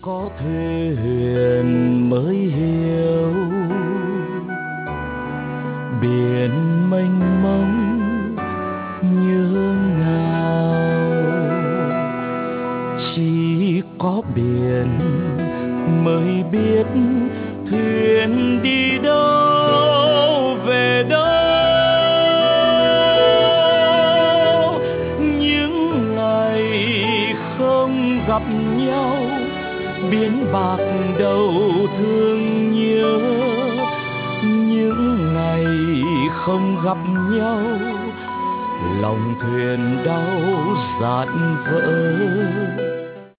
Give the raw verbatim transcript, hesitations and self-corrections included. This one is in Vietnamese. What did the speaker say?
có thuyền mới hiểu biển mênh mông như ngào, chỉ có biển mới biết thuyền đi đâu về đâu. Những ngày không gặp nhau biến bạc đầu thương nhớ, những ngày không gặp nhau lòng thuyền đau dạt vỡ.